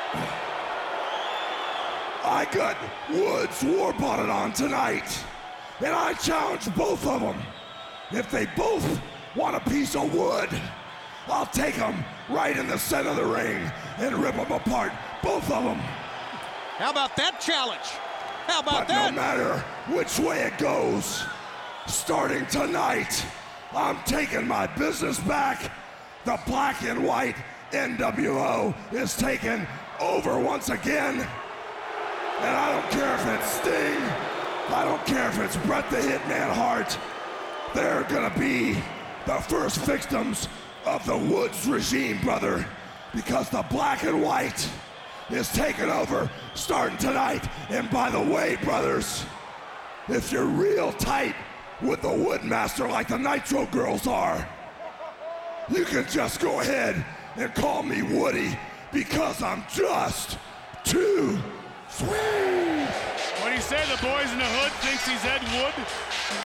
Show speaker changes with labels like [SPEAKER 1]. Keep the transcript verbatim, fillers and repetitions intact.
[SPEAKER 1] I got Woods War Bonnet on tonight, and I challenge both of them. If they both want a piece of wood, I'll take them right in the center of the ring and rip them apart, both of them.
[SPEAKER 2] How about that challenge? How about
[SPEAKER 1] but
[SPEAKER 2] that?
[SPEAKER 1] No matter which way it goes, starting tonight, I'm taking my business back. The black and white N W O is taking over once again. And I don't care if it's Sting, I don't care if it's Bret the Hitman Hart. They're gonna be the first victims of the Woods regime, brother, because the black and white is taking over starting tonight. And by the way, brothers, if you're real tight with the Woodmaster like the Nitro Girls are, you can just go ahead and call me Woody, because I'm just too sweet.
[SPEAKER 3] What do you say? The boys in the hood thinks he's Ed Wood?